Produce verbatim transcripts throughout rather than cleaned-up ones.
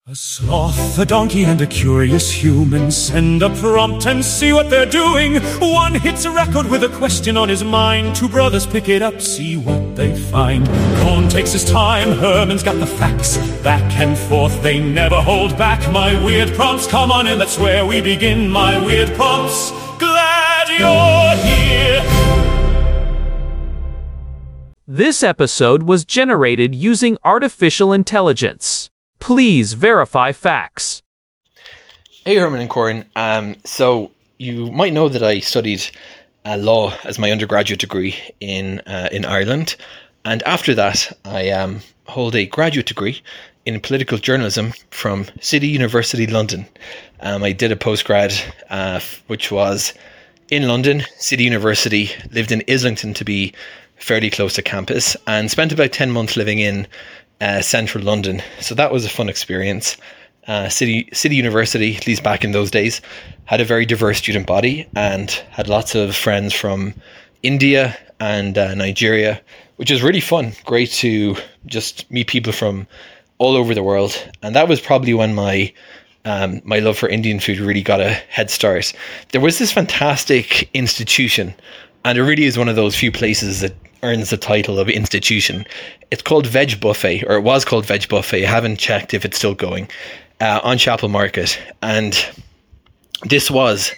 A sloth, a donkey, and a curious human send a prompt and see what they're doing. One hits a record with a question on his mind. Two brothers pick it up, see what they find. Cohn takes his time, Herman's got the facts. Back and forth, they never hold back. My weird prompts, come on in, that's where we begin. My weird prompts, glad you're here. This episode was generated using artificial intelligence. Please verify facts. Hey, Herman and Corin. Um, so you might know that I studied uh, law as my undergraduate degree in uh, in Ireland, and after that, I um, hold a graduate degree in political journalism from City University London. Um, I did a postgrad, uh, which was in London, City University. Lived in Islington to be fairly close to campus, and spent about ten months living in Uh, central London. So that was a fun experience. Uh, City City University, at least back in those days, had a very diverse student body and had lots of friends from India and uh, Nigeria, which was really fun. Great to just meet people from all over the world. And that was probably when my um, my love for Indian food really got a head start. There was this fantastic institution, and it really is one of those few places that earns the title of institution. It's called Veg Buffet, or it was called Veg Buffet. I haven't checked if it's still going, uh, on Chapel Market. And this was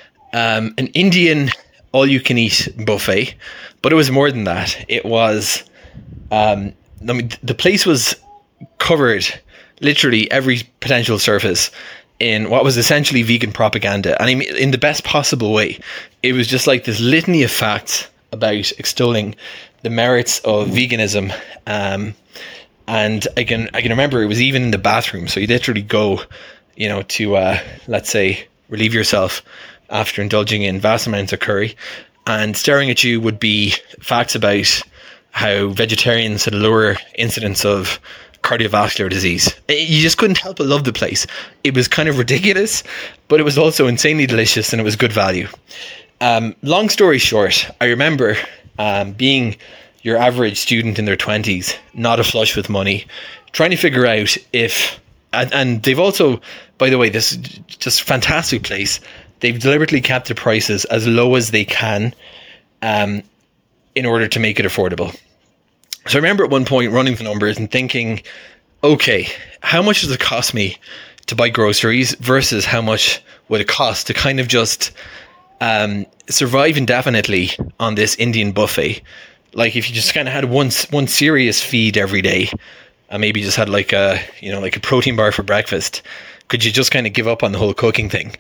um, an Indian all-you-can-eat buffet, but it was more than that. It was, um, I mean, the place was covered, literally every potential surface, in what was essentially vegan propaganda. And I mean, in the best possible way. It was just like this litany of facts about extolling the merits of veganism, um, and I can I can remember it was even in the bathroom. So you literally go, you know, to uh, let's say relieve yourself after indulging in vast amounts of curry, and staring at you would be facts about how vegetarians had a lower incidence of cardiovascular disease. You just couldn't help but love the place. It was kind of ridiculous, but it was also insanely delicious, and it was good value. Um, long story short, I remember um, being your average student in their twenties, not a flush with money, trying to figure out if, and, and they've also, by the way, this is just a fantastic place. They've deliberately kept the prices as low as they can um, in order to make it affordable. So I remember at one point running the numbers and thinking, okay, how much does it cost me to buy groceries versus how much would it cost to kind of just Um, survive indefinitely on this Indian buffet? Like if you just kind of had one one serious feed every day, and maybe just had like a you know like a protein bar for breakfast, could you just kind of give up on the whole cooking thing?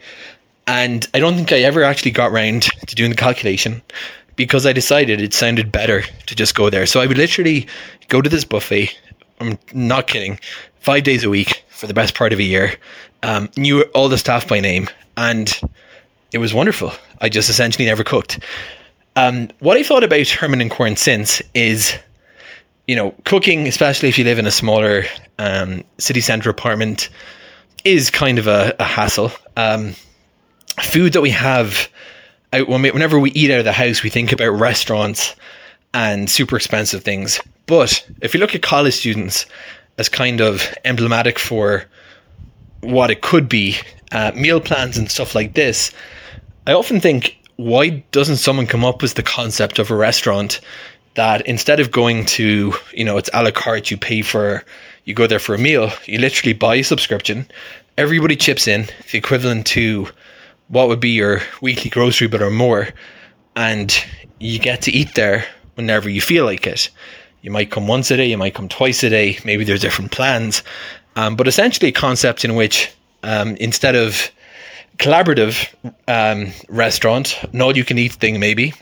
And I don't think I ever actually got round to doing the calculation, because I decided it sounded better to just go there. So I would literally go to this buffet. I'm not kidding, five days a week for the best part of a year. Um, knew all the staff by name, and it was wonderful. I just essentially never cooked. Um, what I thought about Herman and Corin since is, you know, cooking, especially if you live in a smaller um, city centre apartment, is kind of a, a hassle. Um, food that we have, out, when we, whenever we eat out of the house, we think about restaurants and super expensive things. But if you look at college students as kind of emblematic for what it could be, uh, meal plans and stuff like this, I often think, why doesn't someone come up with the concept of a restaurant that instead of going to, you know, it's a la carte, you pay for, you go there for a meal, you literally buy a subscription, everybody chips in, the equivalent to what would be your weekly grocery bill or more, and you get to eat there whenever you feel like it. You might come once a day, you might come twice a day, maybe there's different plans, um, but essentially a concept in which um, instead of collaborative um, restaurant, an all-you-can-eat thing maybe,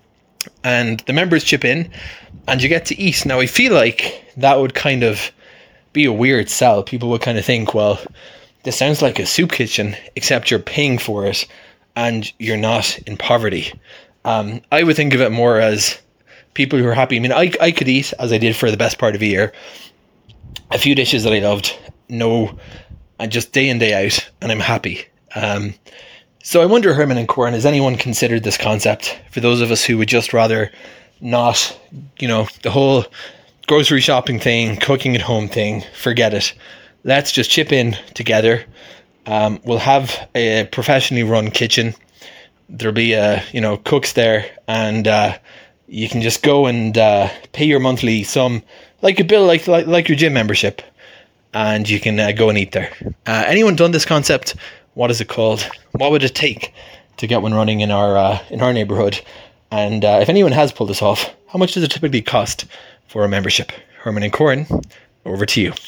and the members chip in and you get to eat. Now I feel like that would kind of be a weird sell. People would kind of think, well, this sounds like a soup kitchen, except you're paying for it and you're not in poverty. Um, I would think of it more as people who are happy. I mean, I, I could eat, as I did for the best part of a year, a few dishes that I loved, no, and just day in, day out, and I'm happy. Um, so I wonder, Herman and Corin, has anyone considered this concept for those of us who would just rather not, you know, the whole grocery shopping thing, cooking at home thing, forget it. let's just chip in together. Um, we'll have a professionally run kitchen. There'll be uh, you know cooks there, and uh, you can just go and uh, pay your monthly sum, like a bill, like like, like your gym membership, and you can uh, go and eat there. Uh, anyone done this concept? What is it called? What would it take to get one running in our uh, in our neighborhood? And uh, if anyone has pulled this off, how much does it typically cost for a membership? Herman and Corin, over to you.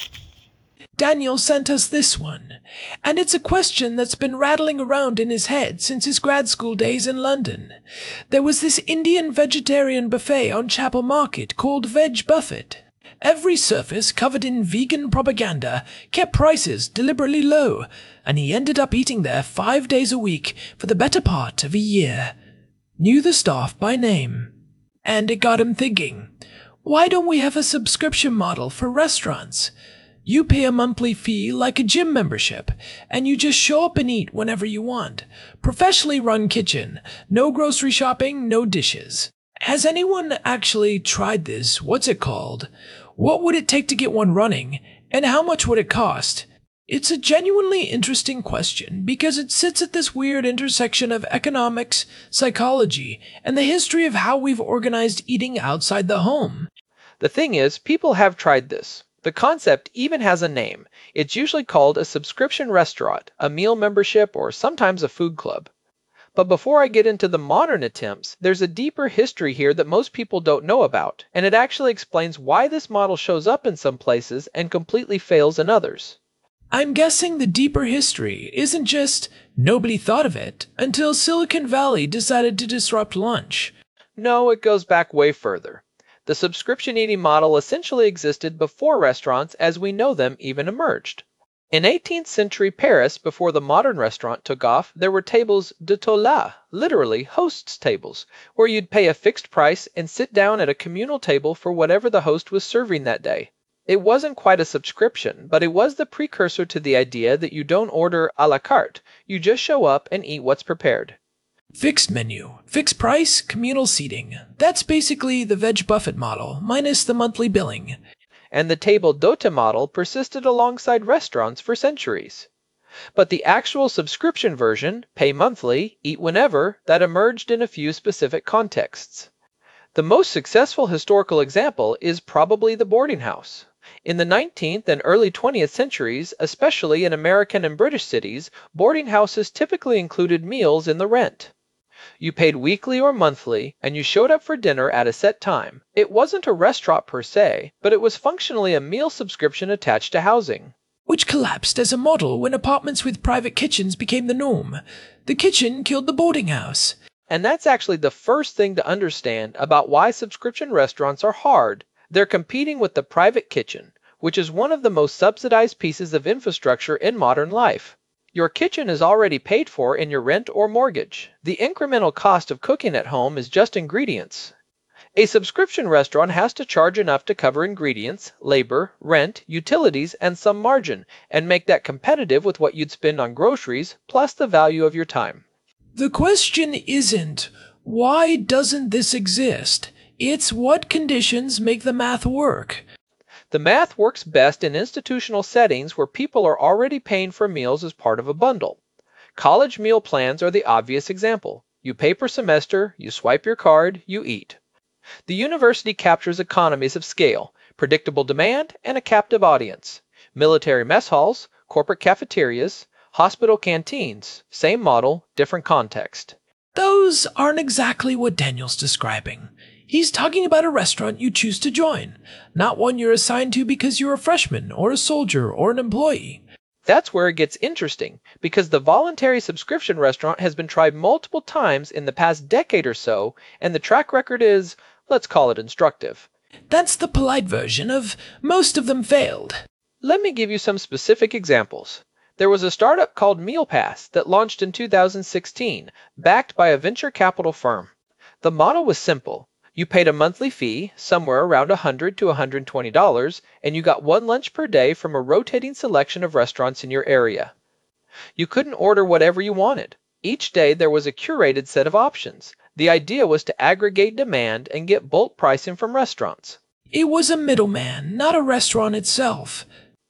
Daniel sent us this one, and it's a question that's been rattling around in his head since his grad school days in London. There was this Indian vegetarian buffet on Chapel Market called Veg Buffet. Every surface covered in vegan propaganda kept prices deliberately low, and he ended up eating there five days a week for the better part of a year. Knew the staff by name. And it got him thinking, why don't we have a subscription model for restaurants? You pay a monthly fee like a gym membership, and you just show up and eat whenever you want. Professionally run kitchen. No grocery shopping, no dishes. Has anyone actually tried this? What's it called? What would it take to get one running? And how much would it cost? It's a genuinely interesting question because it sits at this weird intersection of economics, psychology, and the history of how we've organized eating outside the home. The thing is, people have tried this. The concept even has a name. It's usually called a subscription restaurant, a meal membership, or sometimes a food club. But before I get into the modern attempts, there's a deeper history here that most people don't know about, and it actually explains why this model shows up in some places and completely fails in others. I'm guessing the deeper history isn't just nobody thought of it until Silicon Valley decided to disrupt lunch. No, it goes back way further. The subscription eating model essentially existed before restaurants as we know them even emerged. In eighteenth century Paris, before the modern restaurant took off, there were tables de tola, literally hosts' tables, where you'd pay a fixed price and sit down at a communal table for whatever the host was serving that day. It wasn't quite a subscription, but it was the precursor to the idea that you don't order a la carte, you just show up and eat what's prepared. Fixed menu, fixed price, communal seating. That's basically the Veg Buffet model, minus the monthly billing. And the table d'hote model persisted alongside restaurants for centuries. But the actual subscription version, pay monthly, eat whenever, that emerged in a few specific contexts. The most successful historical example is probably the boarding house. In the nineteenth and early twentieth centuries, especially in American and British cities, boarding houses typically included meals in the rent. You paid weekly or monthly, and you showed up for dinner at a set time. It wasn't a restaurant per se, but it was functionally a meal subscription attached to housing. Which collapsed as a model when apartments with private kitchens became the norm. The kitchen killed the boarding house. And that's actually the first thing to understand about why subscription restaurants are hard. They're competing with the private kitchen, which is one of the most subsidized pieces of infrastructure in modern life. Your kitchen is already paid for in your rent or mortgage. The incremental cost of cooking at home is just ingredients. A subscription restaurant has to charge enough to cover ingredients, labor, rent, utilities, and some margin, and make that competitive with what you'd spend on groceries, plus the value of your time. The question isn't, why doesn't this exist? It's what conditions make the math work. The math works best in institutional settings where people are already paying for meals as part of a bundle. College meal plans are the obvious example. You pay per semester, you swipe your card, you eat. The university captures economies of scale, predictable demand, and a captive audience. Military mess halls, corporate cafeterias, hospital canteens, same model, different context. Those aren't exactly what Daniel's describing. He's talking about a restaurant you choose to join, not one you're assigned to because you're a freshman or a soldier or an employee. That's where it gets interesting, because the voluntary subscription restaurant has been tried multiple times in the past decade or so, and the track record is, let's call it instructive. That's the polite version of most of them failed. Let me give you some specific examples. There was a startup called MealPass that launched in two thousand sixteen, backed by a venture capital firm. The model was simple. You paid a monthly fee, somewhere around one hundred to one hundred twenty dollars, and you got one lunch per day from a rotating selection of restaurants in your area. You couldn't order whatever you wanted. Each day there was a curated set of options. The idea was to aggregate demand and get bulk pricing from restaurants. It was a middleman, not a restaurant itself.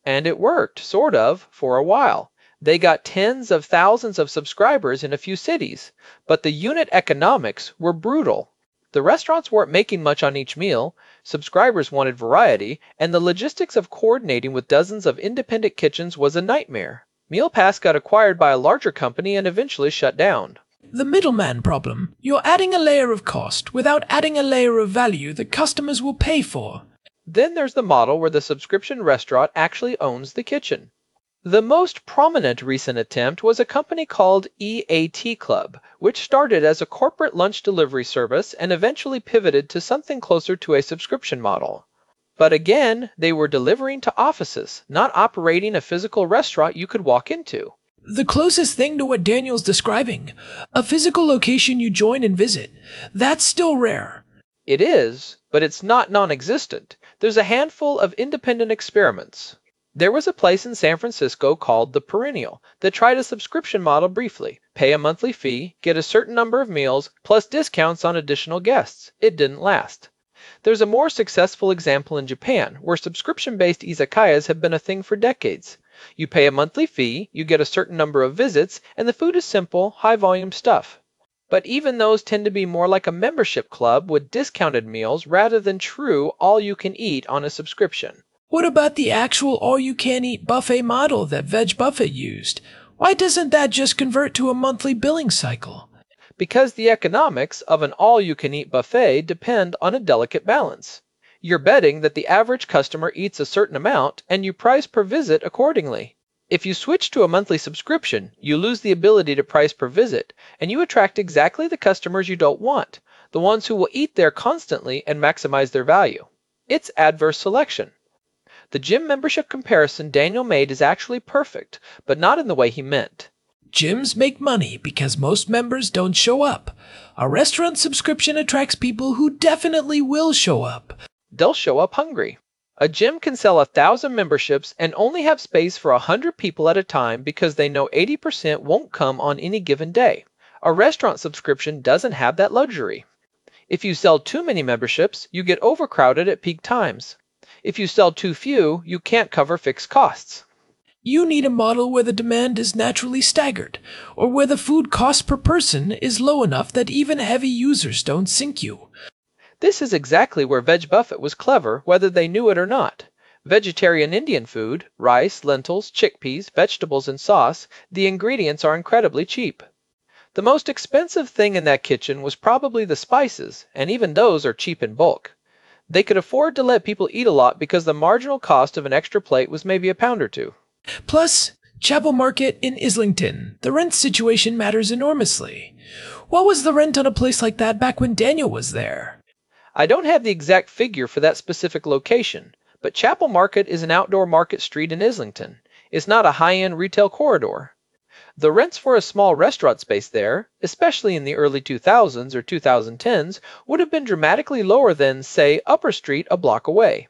And it worked, sort of, for a while. They got tens of thousands of subscribers in a few cities, but the unit economics were brutal. The restaurants weren't making much on each meal, subscribers wanted variety, and the logistics of coordinating with dozens of independent kitchens was a nightmare. MealPass got acquired by a larger company and eventually shut down. The middleman problem. You're adding a layer of cost without adding a layer of value that customers will pay for. Then there's the model where the subscription restaurant actually owns the kitchen. The most prominent recent attempt was a company called E A T Club, which started as a corporate lunch delivery service and eventually pivoted to something closer to a subscription model. But again, they were delivering to offices, not operating a physical restaurant you could walk into. The closest thing to what Daniel's describing, a physical location you join and visit, that's still rare. It is, but it's not non-existent. There's a handful of independent experiments. There was a place in San Francisco called The Perennial that tried a subscription model briefly. Pay a monthly fee, get a certain number of meals, plus discounts on additional guests. It didn't last. There's a more successful example in Japan, where subscription-based izakayas have been a thing for decades. You pay a monthly fee, you get a certain number of visits, and the food is simple, high-volume stuff. But even those tend to be more like a membership club with discounted meals rather than true all-you-can-eat on a subscription. What about the actual all-you-can-eat buffet model that Veg Buffet used? Why doesn't that just convert to a monthly billing cycle? Because the economics of an all-you-can-eat buffet depend on a delicate balance. You're betting that the average customer eats a certain amount, and you price per visit accordingly. If you switch to a monthly subscription, you lose the ability to price per visit, and you attract exactly the customers you don't want, the ones who will eat there constantly and maximize their value. It's adverse selection. The gym membership comparison Daniel made is actually perfect, but not in the way he meant. Gyms make money because most members don't show up. A restaurant subscription attracts people who definitely will show up. They'll show up hungry. A gym can sell a thousand memberships and only have space for a hundred people at a time because they know eighty percent won't come on any given day. A restaurant subscription doesn't have that luxury. If you sell too many memberships, you get overcrowded at peak times. If you sell too few, you can't cover fixed costs. You need a model where the demand is naturally staggered, or where the food cost per person is low enough that even heavy users don't sink you. This is exactly where Veg Buffet was clever, whether they knew it or not. Vegetarian Indian food, rice, lentils, chickpeas, vegetables, and sauce, the ingredients are incredibly cheap. The most expensive thing in that kitchen was probably the spices, and even those are cheap in bulk. They could afford to let people eat a lot because the marginal cost of an extra plate was maybe a pound or two. Plus, Chapel Market in Islington, the rent situation matters enormously. What was the rent on a place like that back when Daniel was there? I don't have the exact figure for that specific location, but Chapel Market is an outdoor market street in Islington. It's not a high-end retail corridor. The rents for a small restaurant space there, especially in the early two thousands or twenty tens, would have been dramatically lower than, say, Upper Street a block away.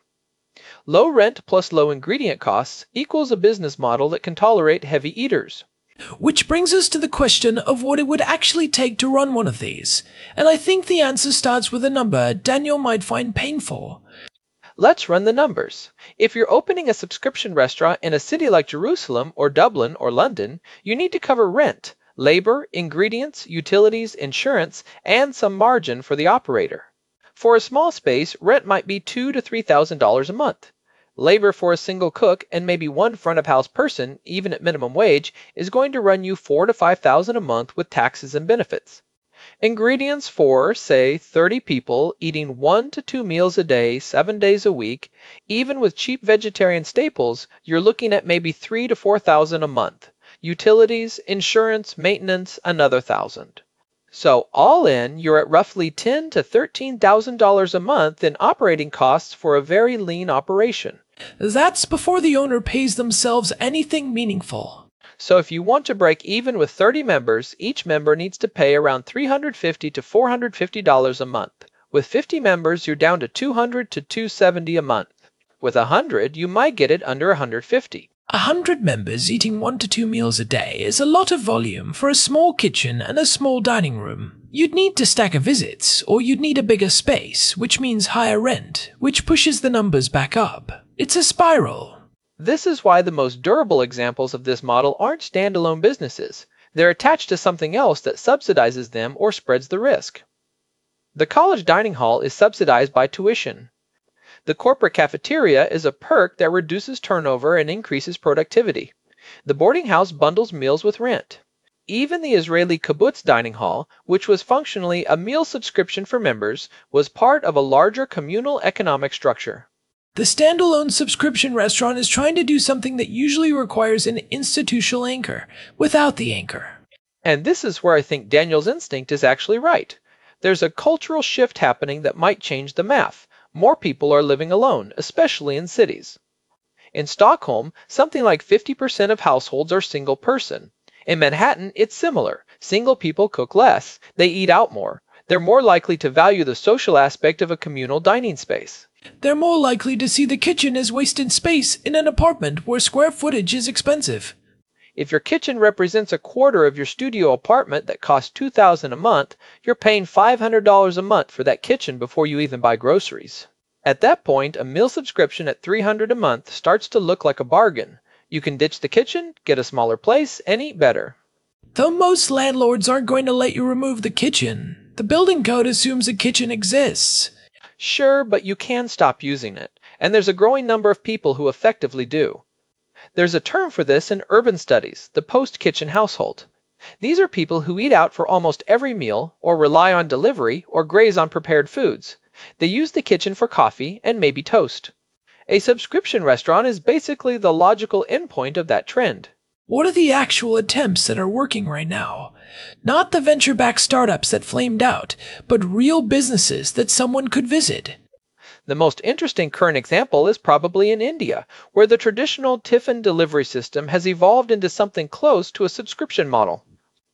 Low rent plus low ingredient costs equals a business model that can tolerate heavy eaters. Which brings us to the question of what it would actually take to run one of these, and I think the answer starts with a number Daniel might find painful. Let's run the numbers. If you're opening a subscription restaurant in a city like Jerusalem or Dublin or London, you need to cover rent, labor, ingredients, utilities, insurance, and some margin for the operator. For a small space, rent might be two thousand to three thousand dollars a month. Labor for a single cook and maybe one front-of-house person, even at minimum wage, is going to run you four thousand to five thousand dollars a month with taxes and benefits. Ingredients for, say, thirty people eating one to two meals a day, seven days a week, even with cheap vegetarian staples, you're looking at maybe three thousand to four thousand dollars a month. Utilities, insurance, maintenance, another thousand. So all in, you're at roughly ten thousand to thirteen thousand dollars a month in operating costs for a very lean operation. That's before the owner pays themselves anything meaningful. So if you want to break even with thirty members, each member needs to pay around three hundred fifty dollars to four hundred fifty dollars a month. With fifty members, you're down to two hundred dollars to two hundred seventy dollars a month. With one hundred, you might get it under one hundred fifty dollars. A hundred members eating one to two meals a day is a lot of volume for a small kitchen and a small dining room. You'd need to stack a visits, or you'd need a bigger space, which means higher rent, which pushes the numbers back up. It's a spiral. This is why the most durable examples of this model aren't standalone businesses. They're attached to something else that subsidizes them or spreads the risk. The college dining hall is subsidized by tuition. The corporate cafeteria is a perk that reduces turnover and increases productivity. The boarding house bundles meals with rent. Even the Israeli kibbutz dining hall, which was functionally a meal subscription for members, was part of a larger communal economic structure. The standalone subscription restaurant is trying to do something that usually requires an institutional anchor, without the anchor. And this is where I think Daniel's instinct is actually right. There's a cultural shift happening that might change the math. More people are living alone, especially in cities. In Stockholm, something like fifty percent of households are single person. In Manhattan, it's similar. Single people cook less. They eat out more. They're more likely to value the social aspect of a communal dining space. They're more likely to see the kitchen as wasted space in an apartment where square footage is expensive. If your kitchen represents a quarter of your studio apartment that costs two thousand dollars a month, you're paying five hundred dollars a month for that kitchen before you even buy groceries. At that point, a meal subscription at three hundred dollars a month starts to look like a bargain. You can ditch the kitchen, get a smaller place, and eat better. Though most landlords aren't going to let you remove the kitchen, the building code assumes a kitchen exists. Sure, but you can stop using it, and there's a growing number of people who effectively do. There's a term for this in urban studies, the post-kitchen household. These are people who eat out for almost every meal, or rely on delivery, or graze on prepared foods. They use the kitchen for coffee and maybe toast. A subscription restaurant is basically the logical endpoint of that trend. What are the actual attempts that are working right now? Not the venture-backed startups that flamed out, but real businesses that someone could visit. The most interesting current example is probably in India, where the traditional tiffin delivery system has evolved into something close to a subscription model.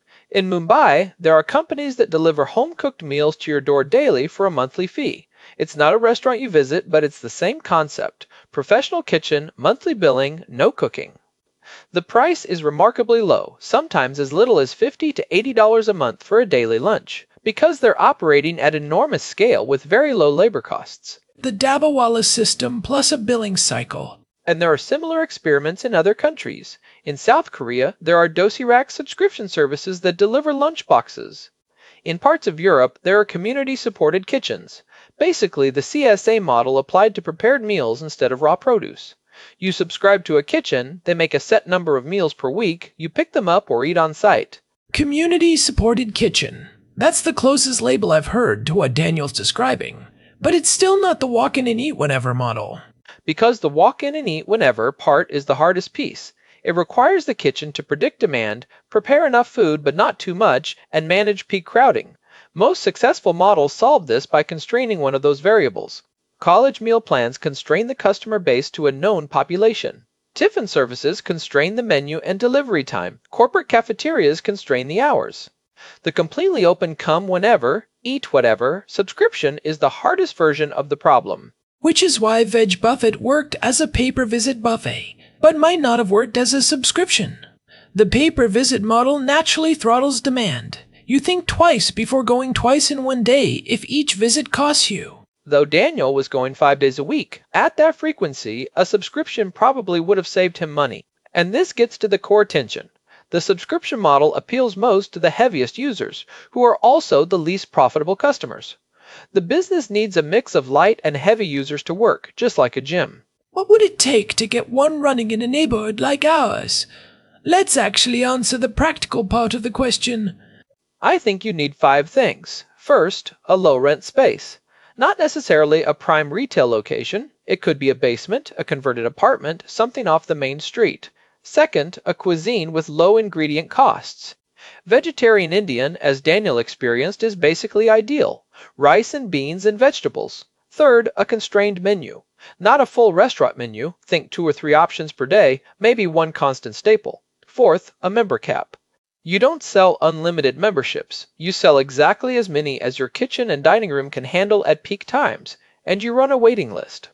In Mumbai, there are companies that deliver home-cooked meals to your door daily for a monthly fee. It's not a restaurant you visit, but it's the same concept. Professional kitchen, monthly billing, no cooking. The price is remarkably low, sometimes as little as fifty to eighty dollars a month for a daily lunch, because they're operating at enormous scale with very low labor costs. The Dabawala system plus a billing cycle. And there are similar experiments in other countries. In South Korea, there are Dosirak subscription services that deliver lunch boxes. In parts of Europe, there are community-supported kitchens, basically the C S A model applied to prepared meals instead of raw produce. You subscribe to a kitchen, they make a set number of meals per week, you pick them up or eat on site. Community-supported kitchen. That's the closest label I've heard to what Daniel's describing. But it's still not the walk-in and eat whenever model. Because the walk-in and eat whenever part is the hardest piece. It requires the kitchen to predict demand, prepare enough food but not too much, and manage peak crowding. Most successful models solve this by constraining one of those variables. College meal plans constrain the customer base to a known population. Tiffin services constrain the menu and delivery time. Corporate cafeterias constrain the hours. The completely open come whenever, eat whatever subscription is the hardest version of the problem. Which is why Veg Buffet worked as a pay-per-visit buffet, but might not have worked as a subscription. The pay-per-visit model naturally throttles demand. You think twice before going twice in one day if each visit costs you. Though Daniel was going five days a week, at that frequency, a subscription probably would have saved him money. And this gets to the core tension. The subscription model appeals most to the heaviest users, who are also the least profitable customers. The business needs a mix of light and heavy users to work, just like a gym. What would it take to get one running in a neighborhood like ours? Let's actually answer the practical part of the question. I think you need five things. First, a low-rent space. Not necessarily a prime retail location. It could be a basement, a converted apartment, something off the main street. Second, a cuisine with low ingredient costs. Vegetarian Indian, as Daniel experienced, is basically ideal. Rice and beans and vegetables. Third, a constrained menu. Not a full restaurant menu, think two or three options per day, maybe one constant staple. Fourth, a member cap. You don't sell unlimited memberships. You sell exactly as many as your kitchen and dining room can handle at peak times, and you run a waiting list.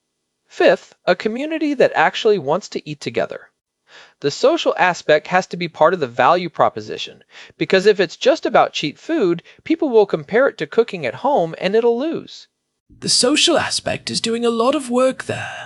Fifth, a community that actually wants to eat together. The social aspect has to be part of the value proposition, because if it's just about cheap food, people will compare it to cooking at home and it'll lose. The social aspect is doing a lot of work there.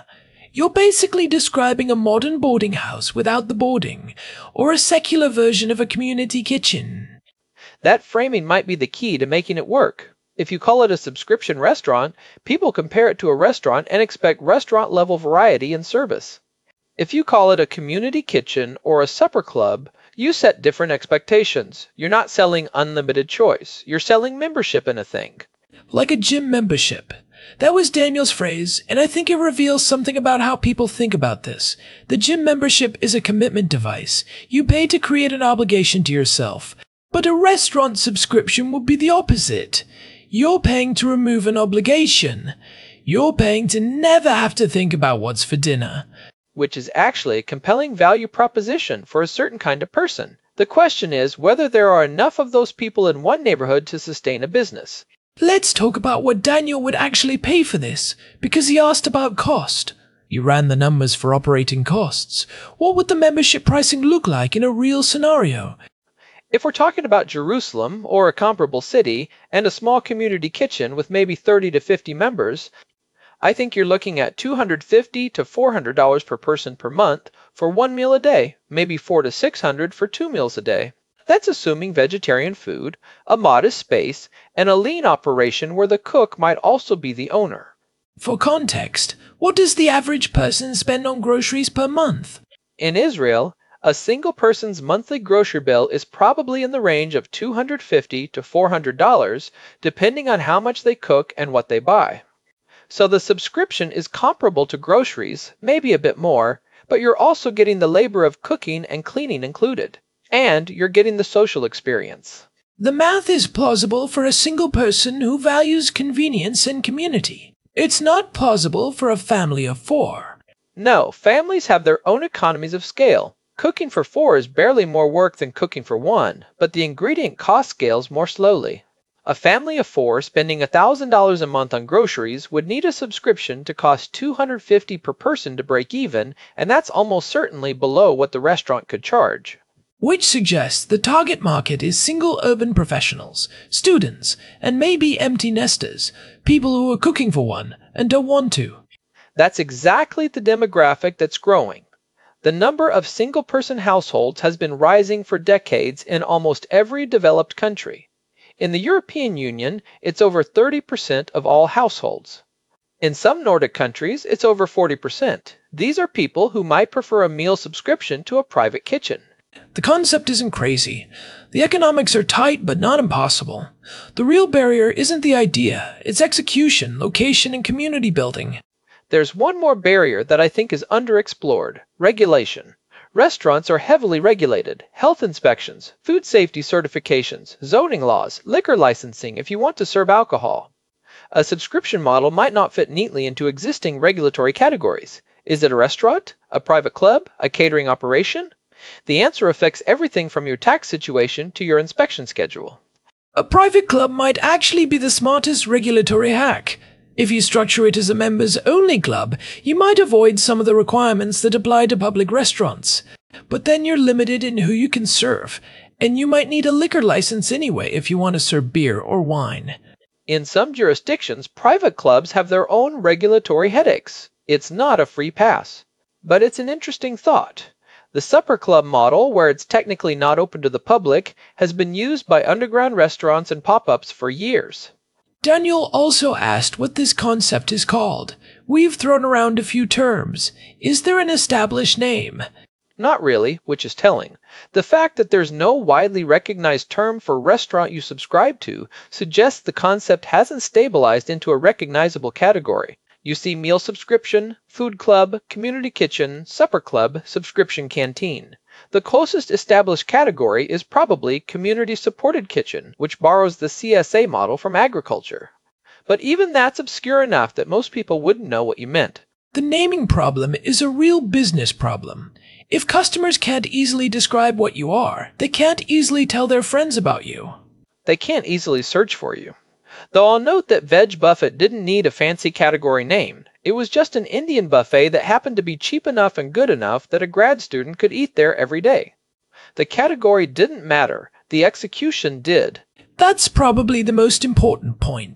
You're basically describing a modern boarding house without the boarding, or a secular version of a community kitchen. That framing might be the key to making it work. If you call it a subscription restaurant, people compare it to a restaurant and expect restaurant-level variety in service. If you call it a community kitchen or a supper club, you set different expectations. You're not selling unlimited choice. You're selling membership in a thing. Like a gym membership. That was Daniel's phrase, and I think it reveals something about how people think about this. The gym membership is a commitment device. You pay to create an obligation to yourself. But a restaurant subscription would be the opposite. You're paying to remove an obligation. You're paying to never have to think about what's for dinner. Which is actually a compelling value proposition for a certain kind of person. The question is whether there are enough of those people in one neighborhood to sustain a business. Let's talk about what Daniel would actually pay for this, because he asked about cost. You ran the numbers for operating costs. What would the membership pricing look like in a real scenario? If we're talking about Jerusalem, or a comparable city, and a small community kitchen with maybe thirty to fifty members, I think you're looking at two hundred fifty to four hundred dollars per person per month for one meal a day, maybe four to six hundred for two meals a day. That's assuming vegetarian food, a modest space, and a lean operation where the cook might also be the owner. For context, what does the average person spend on groceries per month? In Israel, a single person's monthly grocery bill is probably in the range of two hundred fifty to four hundred dollars, depending on how much they cook and what they buy. So the subscription is comparable to groceries, maybe a bit more, but you're also getting the labor of cooking and cleaning included. And you're getting the social experience. The math is plausible for a single person who values convenience and community. It's not plausible for a family of four. No, families have their own economies of scale. Cooking for four is barely more work than cooking for one, but the ingredient cost scales more slowly. A family of four spending one thousand dollars a month on groceries would need a subscription to cost two hundred fifty dollars per person to break even, and that's almost certainly below what the restaurant could charge. Which suggests the target market is single urban professionals, students, and maybe empty nesters, people who are cooking for one and don't want to. That's exactly the demographic that's growing. The number of single-person households has been rising for decades in almost every developed country. In the European Union, it's over thirty percent of all households. In some Nordic countries, it's over forty percent. These are people who might prefer a meal subscription to a private kitchen. The concept isn't crazy. The economics are tight but not impossible. The real barrier isn't the idea, it's execution, location, and community building. There's one more barrier that I think is underexplored: regulation. Restaurants are heavily regulated. Health inspections, food safety certifications, zoning laws, liquor licensing if you want to serve alcohol. A subscription model might not fit neatly into existing regulatory categories. Is it a restaurant? A private club? A catering operation? The answer affects everything from your tax situation to your inspection schedule. A private club might actually be the smartest regulatory hack. If you structure it as a members-only club, you might avoid some of the requirements that apply to public restaurants. But then you're limited in who you can serve, and you might need a liquor license anyway if you want to serve beer or wine. In some jurisdictions, private clubs have their own regulatory headaches. It's not a free pass. But it's an interesting thought. The supper club model, where it's technically not open to the public, has been used by underground restaurants and pop-ups for years. Daniel also asked what this concept is called. We've thrown around a few terms. Is there an established name? Not really, which is telling. The fact that there's no widely recognized term for restaurant you subscribe to suggests the concept hasn't stabilized into a recognizable category. You see meal subscription, food club, community kitchen, supper club, subscription canteen. The closest established category is probably community-supported kitchen, which borrows the C S A model from agriculture. But even that's obscure enough that most people wouldn't know what you meant. The naming problem is a real business problem. If customers can't easily describe what you are, they can't easily tell their friends about you. They can't easily search for you. Though I'll note that Veg Buffet didn't need a fancy category name. It was just an Indian buffet that happened to be cheap enough and good enough that a grad student could eat there every day. The category didn't matter. The execution did. That's probably the most important point.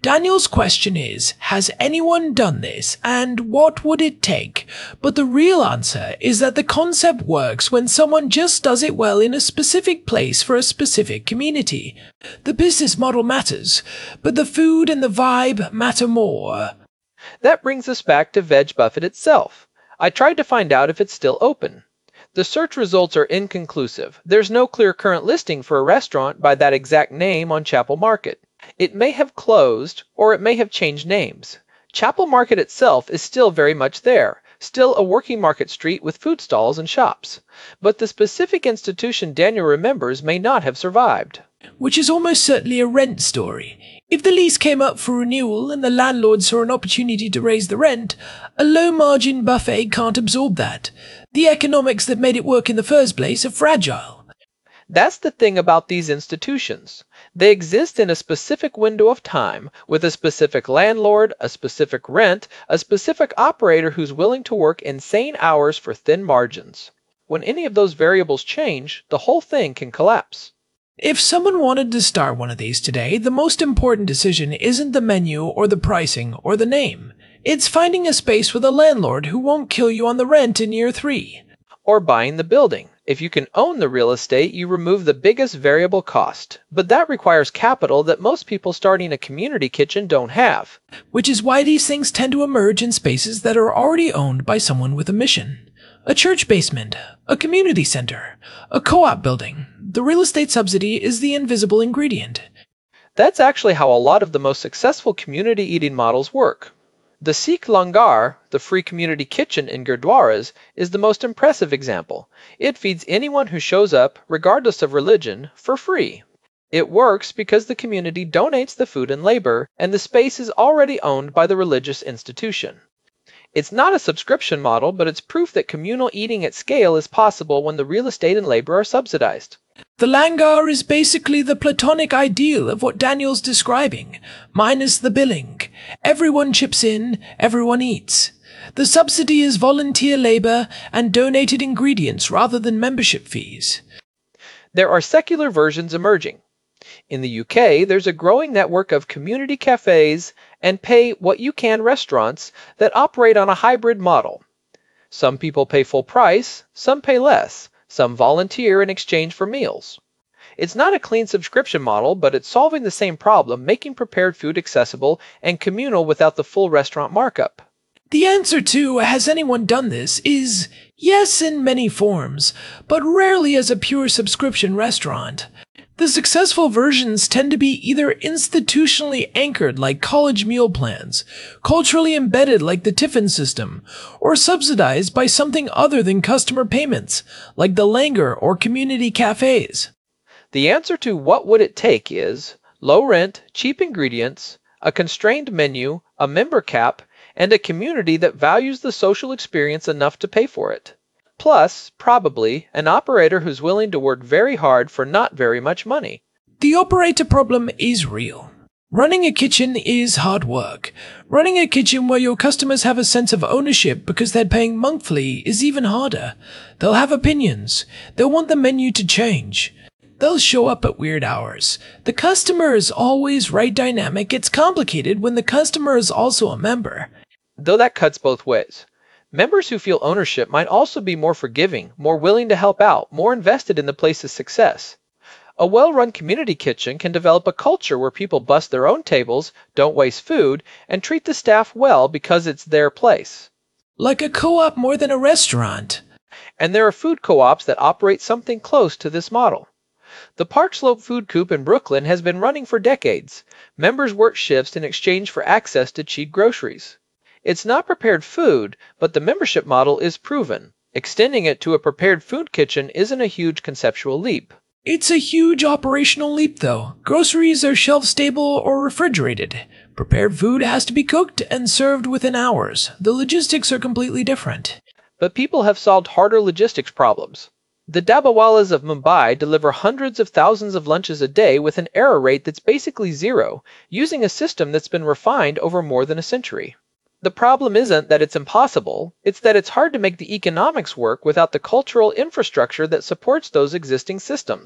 Daniel's question is, has anyone done this, and what would it take? But the real answer is that the concept works when someone just does it well in a specific place for a specific community. The business model matters, but the food and the vibe matter more. That brings us back to Veg Buffet itself. I tried to find out if it's still open. The search results are inconclusive. There's no clear current listing for a restaurant by that exact name on Chapel Market. It may have closed, or it may have changed names. Chapel Market itself is still very much there, still a working market street with food stalls and shops. But the specific institution Daniel remembers may not have survived. Which is almost certainly a rent story. If the lease came up for renewal and the landlord saw an opportunity to raise the rent, a low-margin buffet can't absorb that. The economics that made it work in the first place are fragile. That's the thing about these institutions. They exist in a specific window of time, with a specific landlord, a specific rent, a specific operator who's willing to work insane hours for thin margins. When any of those variables change, the whole thing can collapse. If someone wanted to start one of these today, the most important decision isn't the menu or the pricing or the name. It's finding a space with a landlord who won't kill you on the rent in year three. Or buying the building. If you can own the real estate, you remove the biggest variable cost. But that requires capital that most people starting a community kitchen don't have. Which is why these things tend to emerge in spaces that are already owned by someone with a mission. A church basement, a community center, a co-op building. The real estate subsidy is the invisible ingredient. That's actually how a lot of the most successful community eating models work. The Sikh Langar, the free community kitchen in Gurdwaras, is the most impressive example. It feeds anyone who shows up, regardless of religion, for free. It works because the community donates the food and labor, and the space is already owned by the religious institution. It's not a subscription model, but it's proof that communal eating at scale is possible when the real estate and labor are subsidized. The Langar is basically the platonic ideal of what Daniel's describing, minus the billing. Everyone chips in, everyone eats. The subsidy is volunteer labor and donated ingredients rather than membership fees. There are secular versions emerging. In the U K, there's a growing network of community cafes and pay-what-you-can restaurants that operate on a hybrid model. Some people pay full price, some pay less. Some volunteer in exchange for meals. It's not a clean subscription model, but it's solving the same problem, making prepared food accessible and communal without the full restaurant markup. The answer to has anyone done this is yes in many forms, but rarely as a pure subscription restaurant. The successful versions tend to be either institutionally anchored like college meal plans, culturally embedded like the Tiffin system, or subsidized by something other than customer payments, like the Langar or community cafes. The answer to what would it take is low rent, cheap ingredients, a constrained menu, a member cap, and a community that values the social experience enough to pay for it. Plus, probably, an operator who's willing to work very hard for not very much money. The operator problem is real. Running a kitchen is hard work. Running a kitchen where your customers have a sense of ownership because they're paying monthly is even harder. They'll have opinions. They'll want the menu to change. They'll show up at weird hours. The customer is always right dynamic. It's complicated when the customer is also a member. Though that cuts both ways. Members who feel ownership might also be more forgiving, more willing to help out, more invested in the place's success. A well-run community kitchen can develop a culture where people bust their own tables, don't waste food, and treat the staff well because it's their place. Like a co-op more than a restaurant. And there are food co-ops that operate something close to this model. The Park Slope Food Coop in Brooklyn has been running for decades. Members work shifts in exchange for access to cheap groceries. It's not prepared food, but the membership model is proven. Extending it to a prepared food kitchen isn't a huge conceptual leap. It's a huge operational leap, though. Groceries are shelf-stable or refrigerated. Prepared food has to be cooked and served within hours. The logistics are completely different. But people have solved harder logistics problems. The Dabawalas of Mumbai deliver hundreds of thousands of lunches a day with an error rate that's basically zero, using a system that's been refined over more than a century. The problem isn't that it's impossible, it's that it's hard to make the economics work without the cultural infrastructure that supports those existing systems.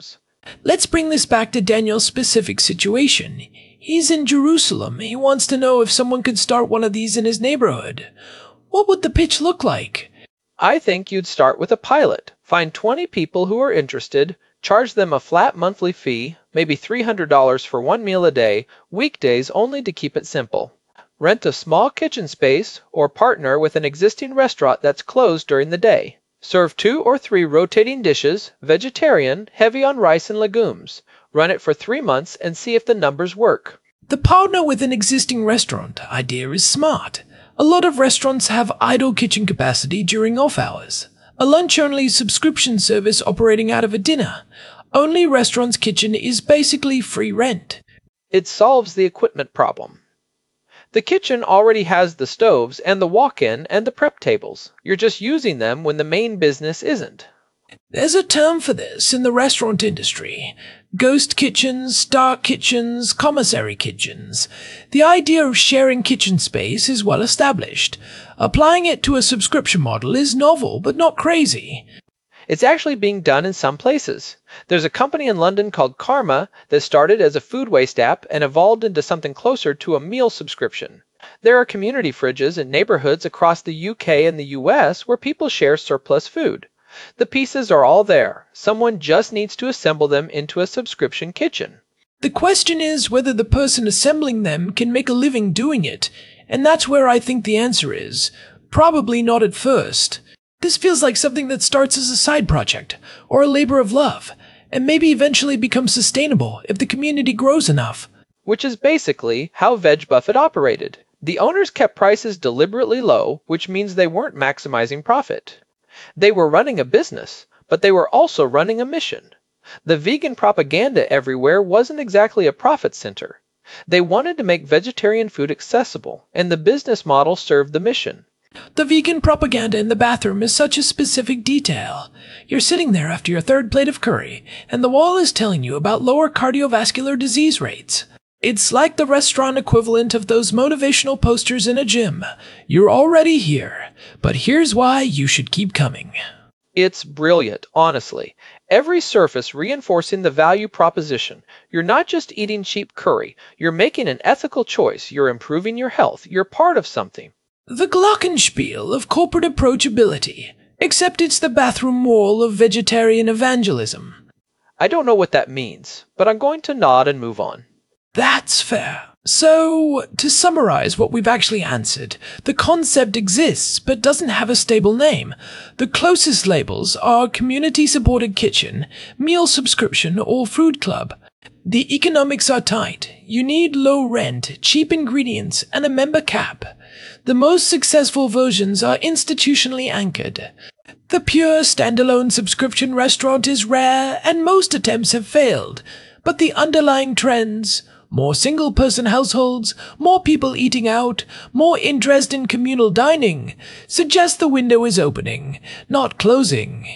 Let's bring this back to Daniel's specific situation. He's in Jerusalem. He wants to know if someone could start one of these in his neighborhood. What would the pitch look like? I think you'd start with a pilot. Find twenty people who are interested, charge them a flat monthly fee, maybe three hundred dollars for one meal a day, weekdays only to keep it simple. Rent a small kitchen space or partner with an existing restaurant that's closed during the day. Serve two or three rotating dishes, vegetarian, heavy on rice and legumes. Run it for three months and see if the numbers work. The partner with an existing restaurant idea is smart. A lot of restaurants have idle kitchen capacity during off hours. A lunch-only subscription service operating out of a dinner. Only restaurant's kitchen is basically free rent. It solves the equipment problem. The kitchen already has the stoves and the walk-in and the prep tables. You're just using them when the main business isn't. There's a term for this in the restaurant industry. Ghost kitchens, dark kitchens, commissary kitchens. The idea of sharing kitchen space is well established. Applying it to a subscription model is novel, but not crazy. It's actually being done in some places. There's a company in London called Karma that started as a food waste app and evolved into something closer to a meal subscription. There are community fridges in neighborhoods across the U K and the U S where people share surplus food. The pieces are all there. Someone just needs to assemble them into a subscription kitchen. The question is whether the person assembling them can make a living doing it, and that's where I think the answer is. Probably not at first. This feels like something that starts as a side project, or a labor of love, and maybe eventually becomes sustainable if the community grows enough. Which is basically how Veg Buffet operated. The owners kept prices deliberately low, which means they weren't maximizing profit. They were running a business, but they were also running a mission. The vegan propaganda everywhere wasn't exactly a profit center. They wanted to make vegetarian food accessible, and the business model served the mission. The vegan propaganda in the bathroom is such a specific detail. You're sitting there after your third plate of curry, and the wall is telling you about lower cardiovascular disease rates. It's like the restaurant equivalent of those motivational posters in a gym. You're already here, but here's why you should keep coming. It's brilliant, honestly. Every surface reinforcing the value proposition. You're not just eating cheap curry. You're making an ethical choice. You're improving your health. You're part of something. The glockenspiel of corporate approachability, except it's the bathroom wall of vegetarian evangelism. I don't know what that means, but I'm going to nod and move on. That's fair. So, to summarize what we've actually answered, the concept exists but doesn't have a stable name. The closest labels are community-supported kitchen, meal subscription, or food club. The economics are tight. You need low rent, cheap ingredients, and a member cap. The most successful versions are institutionally anchored. The pure standalone subscription restaurant is rare, and most attempts have failed. But the underlying trends, more single-person households, more people eating out, more interest in communal dining, suggest the window is opening, not closing.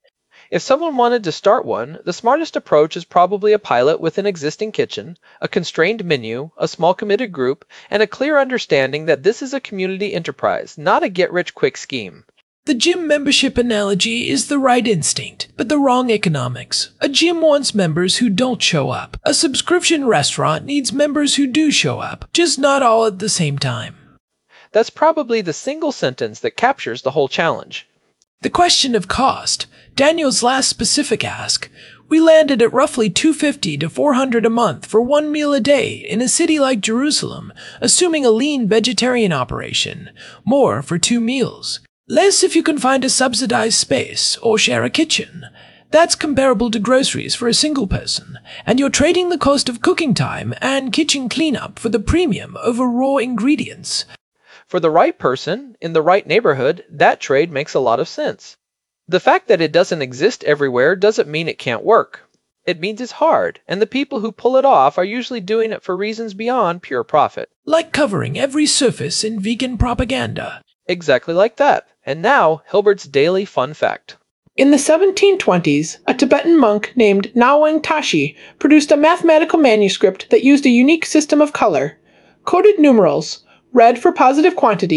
If someone wanted to start one, the smartest approach is probably a pilot with an existing kitchen, a constrained menu, a small committed group, and a clear understanding that this is a community enterprise, not a get-rich-quick scheme. The gym membership analogy is the right instinct, but the wrong economics. A gym wants members who don't show up. A subscription restaurant needs members who do show up, just not all at the same time. That's probably the single sentence that captures the whole challenge. The question of cost, Daniel's last specific ask, we landed at roughly two hundred fifty to four hundred a month for one meal a day in a city like Jerusalem, assuming a lean vegetarian operation, more for two meals. Less if you can find a subsidized space or share a kitchen. That's comparable to groceries for a single person, and you're trading the cost of cooking time and kitchen cleanup for the premium over raw ingredients. For the right person, in the right neighborhood, that trade makes a lot of sense. The fact that it doesn't exist everywhere doesn't mean it can't work. It means it's hard, and the people who pull it off are usually doing it for reasons beyond pure profit. Like covering every surface in vegan propaganda. Exactly like that. And now, Hilbert's daily fun fact. In the seventeen twenties, a Tibetan monk named Nawang Tashi produced a mathematical manuscript that used a unique system of color. Coded numerals, red for positive quantities,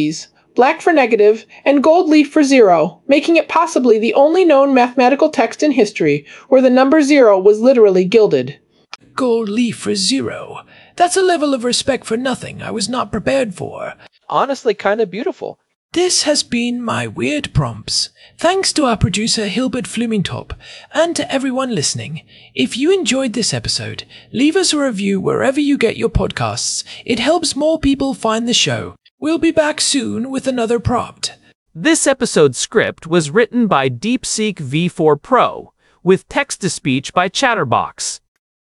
black for negative, and gold leaf for zero, making it possibly the only known mathematical text in history where the number zero was literally gilded. Gold leaf for zero. That's a level of respect for nothing I was not prepared for. Honestly, kinda beautiful. This has been my Weird Prompts. Thanks to our producer Hilbert Flumingtop, and to everyone listening. If you enjoyed this episode, leave us a review wherever you get your podcasts. It helps more people find the show. We'll be back soon with another prompt. This episode's script was written by DeepSeek V four Pro, with text-to-speech by Chatterbox.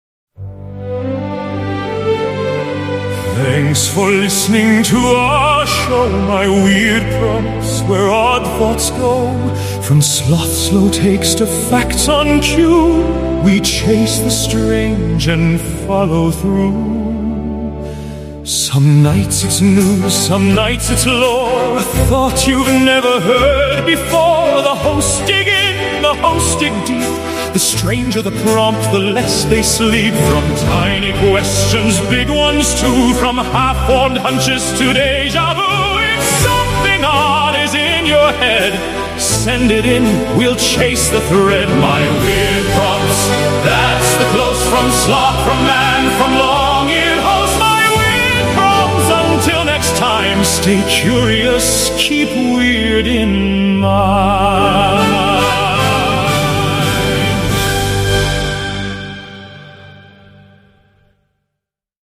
Thanks for listening to our show, my weird prompts, where odd thoughts go. From sloth slow takes to facts on cue, we chase the strange and follow through. Some nights it's news, some nights it's lore, a thought you've never heard before. The hosts dig in, the hosts dig deep. The stranger the prompt, the less they sleep. From tiny questions, big ones too. From half-formed hunches to deja vu. If something odd is in your head, send it in, we'll chase the thread. My weird prompts, that's the close from sloth, from man, from long-eared host. My weird prompts, until next time, stay curious, keep weird in mind.